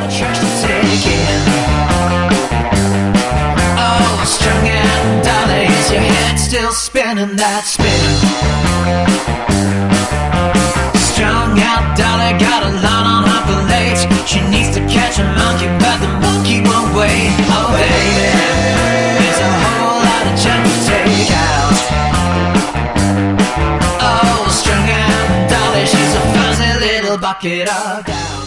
lot of trash to take in. Oh, strung out, dolly, is your head still spinning that spin? Strung out, dolly, got a lot on her plate. She needs to catch a monkey, but the monkey won't wait. Oh, baby, there's a whole lot of junk to take out. Oh, strung out, dolly, she's a fuzzy little bucket of doubt.